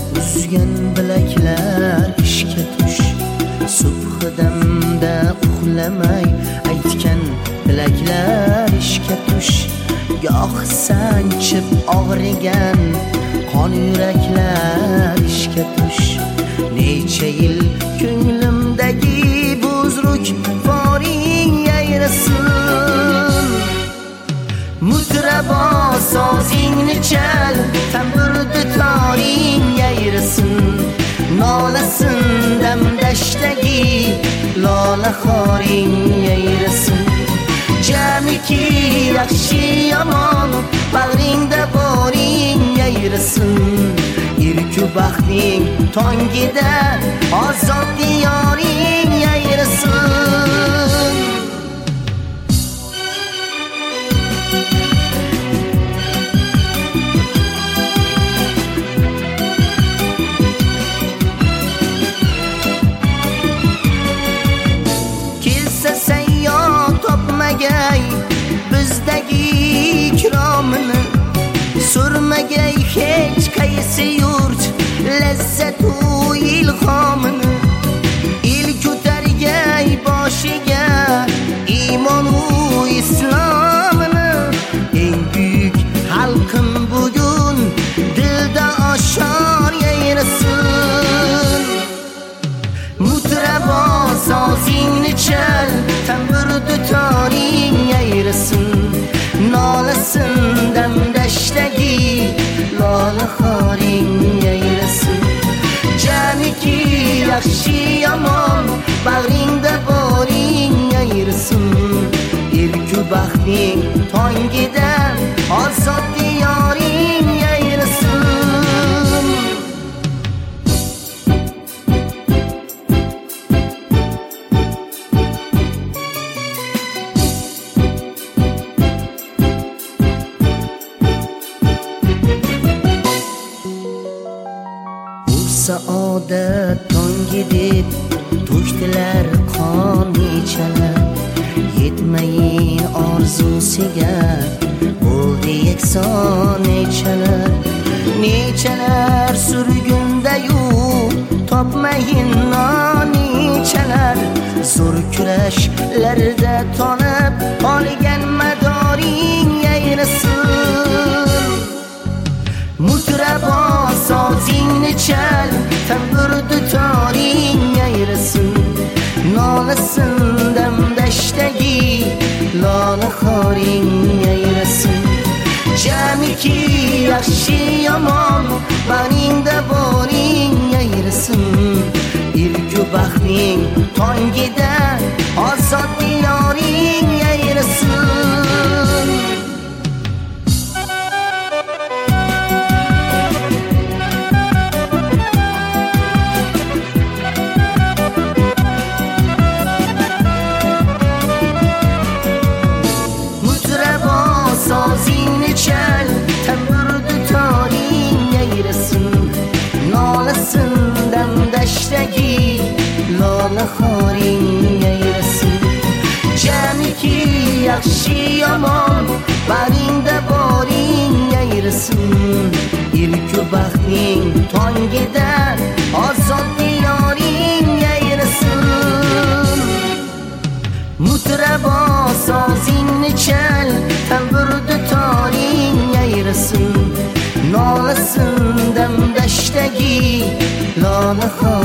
uzgan bilaklar ishga tush, subhidamda uxlamay aytgan bilaklar ishga tush. Goh sanchib og'rigan qon yuraklar ishga tush. Necha yil ko'nglimdagi buzruk boring yayrasin. Mutrabo sozingni chal, tamburda toring yayrasin. Nolasin damdashdagi lola xoring yayrasin. Jamiki yaxshi yomon bag'ringda boring yayrasin. Ilku baxtning tongida ozod diyoring yayrasin. Kelsa sayyor topmagay bizdagi ikromini, surmagay hech qaysi yurt lazzatu ilhomini. Il ko'targay boshiga iymonu islomini. Eng buyuk xalqim bugun dilda oshor yayrasin. Mutrabo sozingni chal, tamburda toring yayrasin. Nolasin damdashdagi lola xoring yayrasin. Jamiki yaxshi yomon bag'ringda boring yayrasin. Ilku baxtning tongida ozod diyoring yayrasin. Saodat tongi deb to'kdilar qon nechalar. Yetmayin orzusiga bo'ldi yakson nechalar. Nechalar surgundayu topmayin non nechalar. Zo'r kurashlarda tonib qolgan madoring yayrasin. Mutrabo sozingni chal, tamburda toring yayrasin. Nolasin damdashdagi lola xoring yayrasin. Jamiki yaxshi yomon bag'ringda boring yayrasin. Ilku baxtning tongida ozod diyoring yayrasin. Sozingni chal, tamburda toring yayrasin. Nolasin damdashdagi lola xoring yayrasin. Jamiki yaxshi yomon bag'ringda boring yayrasin. Ilku baxtning tongida ozod diyoring yayrasin. Mutrabo sozingni chal, tamburda toring yayrasin. Nolasin damdashdagi lola xoring